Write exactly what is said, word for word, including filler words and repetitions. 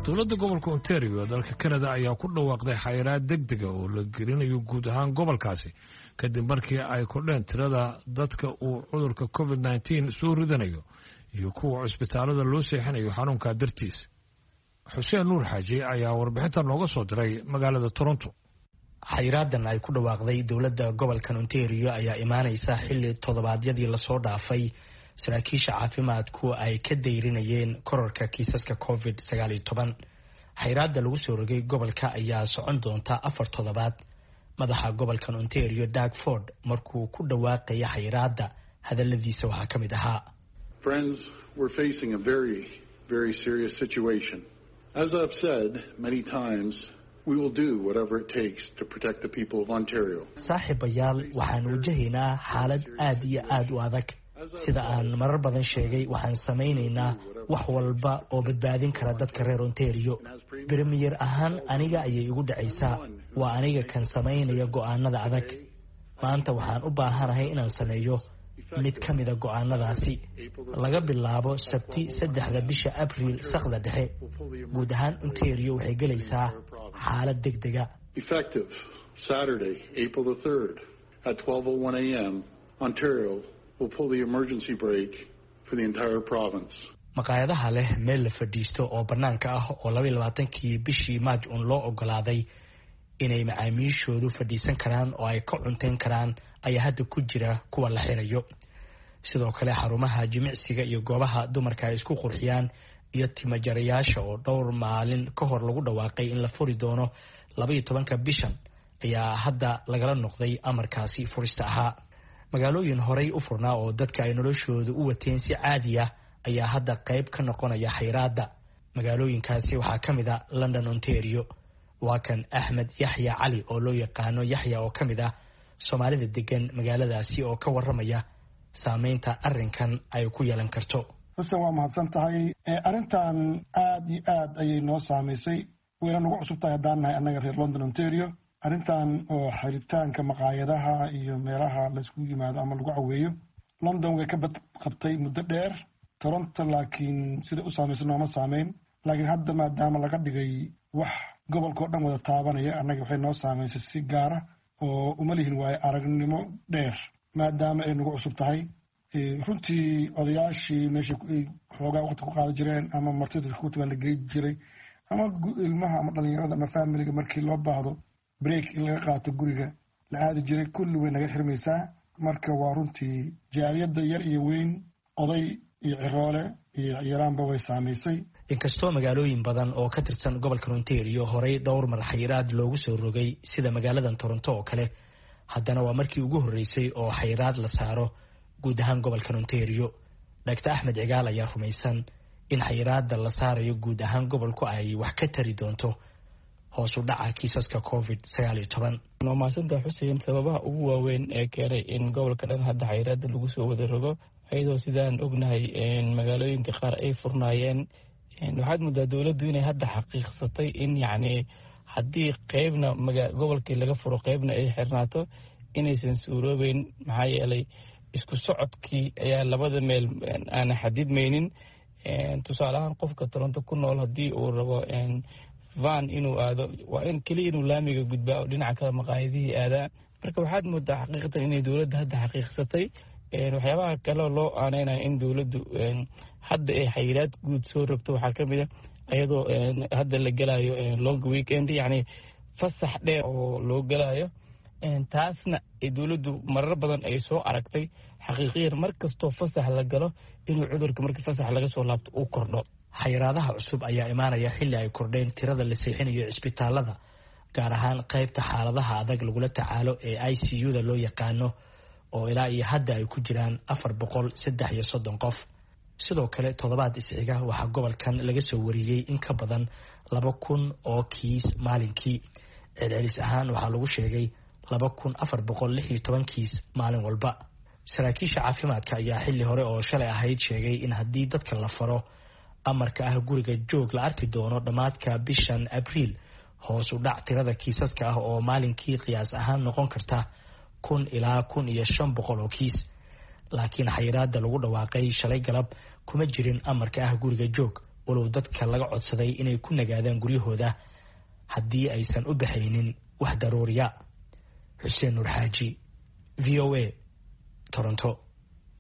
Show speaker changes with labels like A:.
A: dowladda gobolka Ontario ee dalka Canada ayaa ku dhawaaqday xayiraad degdeg ah oo la gelinayo guud ahaan gobolkaasi kadib markii ay kordheen tirada dadka uu cudurka covid nineteen soo ridanayo iyo kuwa cusbitaalada loo seexanayo xanuunka dartiis. Xuseen Nuur Xaaji ayaa warbixinta nooga soo diray magaalada Toronto.
B: xayiraadan ay ku dhawaaqday dowladda gobolka Ontario ayaa imaanaysa xilli toddobaadyadii la soo dhaafay saraakiisha caafimaadku ay ka dayrinayeen kororka kiisaska covid sagaal iyo toban. xayiraada lagu soo rogay gobolka ayaa socon doonta afar toddobaad. madaxa gobolka Ontario Doug Ford markuu ku dhawaaqay xayiraada hadaladiisa waxaa ka mid ahaa:
C: Friends, we're facing a very very serious situation. As I've said many times, we will do whatever it takes to protect the people of Ontario.
B: saaxiibayaal waxaan wajahaynaa xaalad aad iyo aad u adag. sida aan marar badan sheegay waxaan samaynaynaa wax walba oo badbaadin kara dadka reer Ontario. Premier ahaan aniga ayay igu dhacaysaa. waa aniga kan samaynaya go'aanada adag. maanta waxaan u baahanahay inaan sameeyo mid ka mid ah go'aanadaasi laga bilaabo Sabti saddexda bisha Abriil saxda dhexe. guud ahaan Ontario waxay galaysaa xaalad degdeg ah.
C: Effective Saturday, April the third at twelve oh one a m Ontario will pull the emergency brake for the entire province.
B: maqaayadaha leh meel la fadhiisto oo banaanka ah oo laba iyo labaatankii bishii Maaj un loo ogolaaday inay macaamiishoodu fadhiisan karaan oo ay ka cunteyn karaan ayaa hadda ku jira kuwa la xirayo. sidoo kale xarumaha jimicsiga iyo goobaha dumarka ay isku qurxiyaan iyo timajarayaasha oo dhowr maalin ka hor lagu dhawaaqay in la furi doono laba iyo tobanka bishan ayaa hadda lagala noqday amarkaasi furista ahaa. magaalooyin horey u furnaa oo dadka ay noloshooda u wateen si caadi ah ayaa hadda qayb ka noqonaya xayiraada. magaalooyinkaasi waxaa ka mid ah London, Ontario. waa kan Axmed Yaxya Cali oo loo yaqaano Yaxya oo ka mid ah Soomaalida degan magaaladaasi oo ka waramaya saameynta arrinkan ay ku yeelan karto.
D: Xuseen waa mahadsan tahay. arrintan aad iyo aad ayay noo saameysay. wayna nagu cusub tahay haddaan nahay annaga reer London, Ontario. arrintan oo xiritaanka maqaayadaha iyo meelaha la isku yimaado ama lagu caweeyo London way ka bad qabtay muddo dheer. Toronto laakiin sida u saameysay nooma saameyn. laakiin hadda maadaama laga dhigay wax gobolka oo dhan wada taabanaya annaga waxay noo saameysay si gaara oo uma lihin waayo aragnimo dheer maadaama ay nagu cusub tahay. runtii odayaashii meesha xoogaa waqti ku qaadi jireen ama martida kutuba la geey jiray ama ilmaha ama dhalinyarada ama familiga markii loo baahdo break in laga qaato guriga la aadi jiray kulli way naga xirmaysaa. marka waa runtii jaaliyadda yar iyo weyn oday iyo ciroole iyo yaraanba way saameysay.
B: inkastoo magaalooyin badan oo ka tirsan gobolka Ontario horey dhowr mar xayiraad loogu soo rogay sida magaalada Toronto oo kale, haddana waa markii ugu horeysay oo xayiraad la saaro guud ahaan gobolka Ontario. Doctor Axmed Cigaal ayaa rumaysan in xayiraada la saarayo guud ahaan gobolku ay wax ka tari doonto hoos u dhaca kiisaska covid sagaal iyo toban.
E: noomaasanta Xuseen sababaha ugu waaweyn ee keenay in gobolka dhan hadda xayiraada lagu soo wada rogo ayadoo sidaan ognahay in magaalooyinka qaar ay furnaayeen. waxaad moodaa dowladdu inay hadda xaqiiqsatay in yacni haddii qaybna gobolkii laga furo qaybna ay xirnaato inaysan suuroobeyn. maxaa yeelay isku socodkii ayaa labada meel aan xadidmaynin. tusaale ahaan qofka Toronto ku nool haddii uu rabo van inuu aado waa in keliya inuu laamiga gudbaa oo dhinaca kale maqaayadihii aadaa. marka waxaad moodaa xaqiiqatan inay dowladda hadda xaqiiqsatay. waxyaabaha kale loo aaneynaya in dowladdu hadda ay xayiraad guud soo rogto waxaa ka mid ah ayadoo hadda la gelayo long weekend yacni fasax dheer oo loo gelayo. taasna dowladdu marar badan ay soo aragtay xaqiiqiyan mar kastoo fasax la galo inuu cudurka markii fasax laga soo laabto uu kordho.
B: xayiraadaha cusub ayaa imaanaya xilli ay kordheen tirada la seexinayo cisbitaalada, gaar ahaan qaybta xaaladaha adag lagula tacaalo ee I C U da loo yaqaano oo ilaa iyo hadda ay ku jiraan afar boqol saddex iyo soddon qof. sidoo kale toddobaad isxiga waxaa gobolkan laga soo wariyey in ka badan laba kun oo kiis maalinkii. celcelis ahaan waxaa lagu sheegay laba kun afar boqol lix iyo toban kiis maalin walba. saraakiisha caafimaadka ayaa xilli hore oo shalay ahayd sheegay in haddii dadka la faro amarka ah guriga joog la arki doono dhammaadka bishan Abriil hoos u dhac tirada kiisaska ah oo maalinkii qiyaas ahaan noqon karta kun ilaa kun iyo shan boqol oo kiis. laakiin xayiraada lagu dhawaaqay shalay galab kuma jirin amarka ah guriga joog walow dadka laga codsaday inay ku nagaadaan guryahooda haddii aysan u baxaynin wax daruuriya. xuseen nuur xaaji, V O A, Toronto.